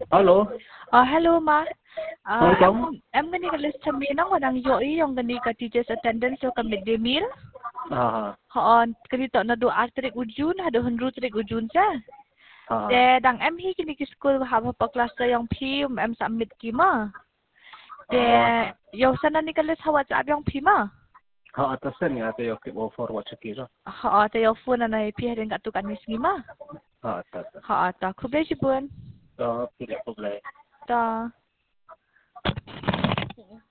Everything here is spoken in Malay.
Alo, Hello Ma. Em welcome. em gani ka list kami nang wanang yoi yung gani ka teachers attendance yung ka midday meal. Ah, Kani to na do atrik ujun hado hundru trik ujun sa. ah, Te dang em hi kini ki school haba pa class sa yung P em submit ki ma. Te ah, yo sana ni ka list hawat sa yung P ma. atasan ya ato yung keep forward sa kiro. Te yo phone na P harin ka tu kanis ni ma. Atata. Ta kublay si bun. So, pili po blay. Ta